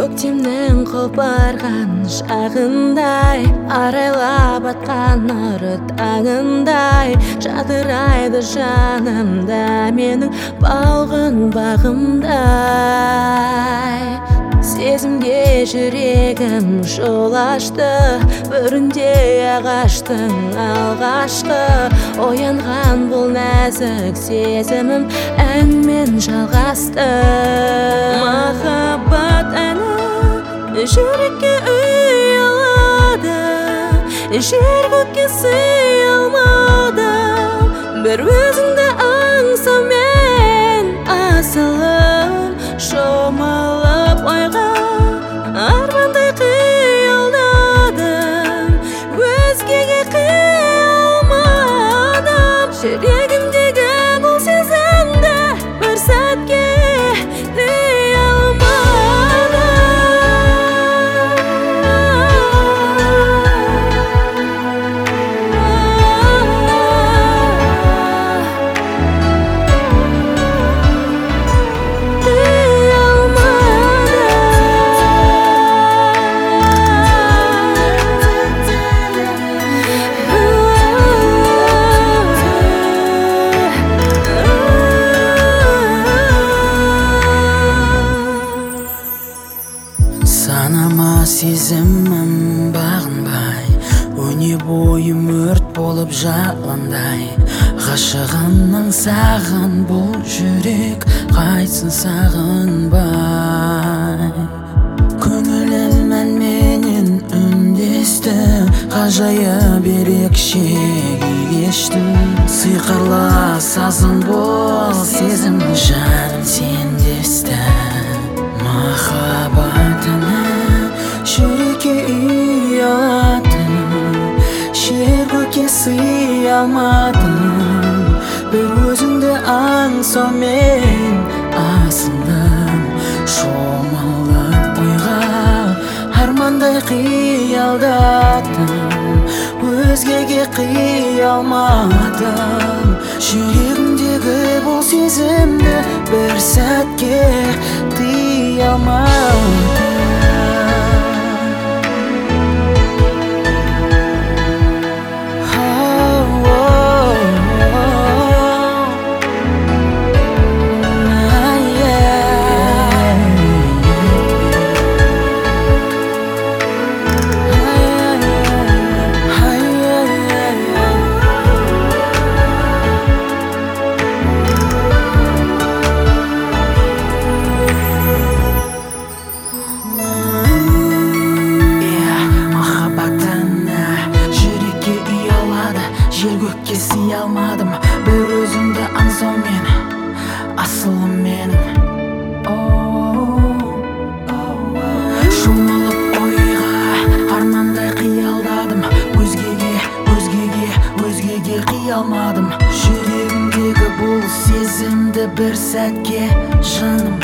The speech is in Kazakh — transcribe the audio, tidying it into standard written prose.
көктемнің қопарған шағындай, арайлап атқан нұры таңындай жадырайды жанымда менің балғын бағымдай. Сезімге жүрегім жол ашты, бүрінде ағаштың алғашқы оянған бұл нәзік сезімім әнмен жалғасты. Махаббат әні жүрекке үй алады, жер көкке сый алмады, бір өзіңді аңсаумен асылым шомылып ойға армандай қиялдадым, өзгеге қия алмадым. Жүрегімдегі бұл сезімді бір сәтке тыя Санама сезімім бағынбай, өне бойым өрт болып жалындай. Ғашығымның саған бұл жүрек қайтсын сағынбай. Көңілім әнменен үндесті, ғажайып ерекше күй кешті. Сиқырлы сазым бол сезімнің жаным сендесті. Махаббатыны жүрекке үй алатын, жер көкке сый алмадым, бір өзіңді аңсаумен асылым шомылып ойға армандай қиялдадым, өзгеге қия алмадым. Жүрегімдегі бұл сезімді бір сәтке тыя алмадым. Жер көкке сый алмадым, бір өзіңді аңсаумен асылым менің. Шомылып ойға армандай қиялдадым, өзгеге қия алмадым. Жүрегімдегі бұл сезімді бір сәтке жаным